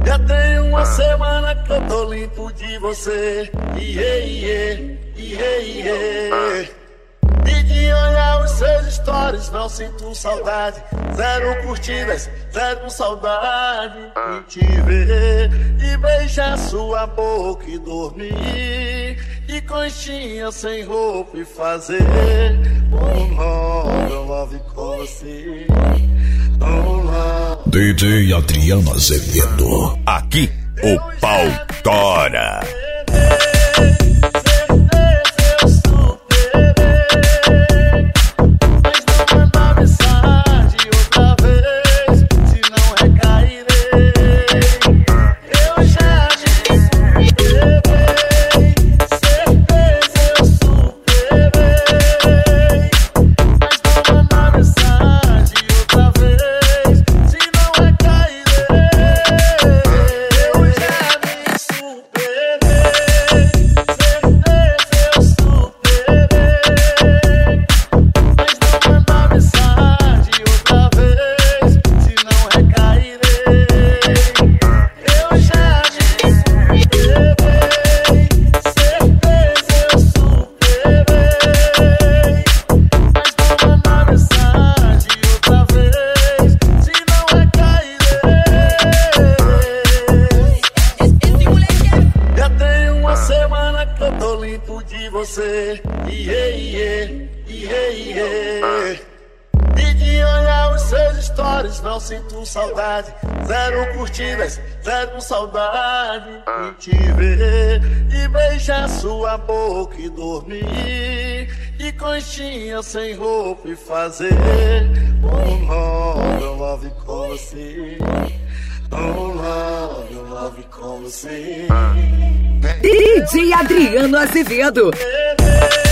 Já tem uma semana que eu tô limpo de você. E de olhar os seus stories não sinto saudade. Zero curtidas, zero saudade de te ver e beijar sua boca e dormir de conchinha sem roupa e fazer love com você. DJ Adriano Azevedo. Aqui o pau tora. Você, E de olhar os seus stories não sinto saudade. Zero curtidas, zero saudade de te ver e beijar sua boca e dormir de conchinha sem roupa e fazer love com você. Love com você. DJ Adriano Azevedo.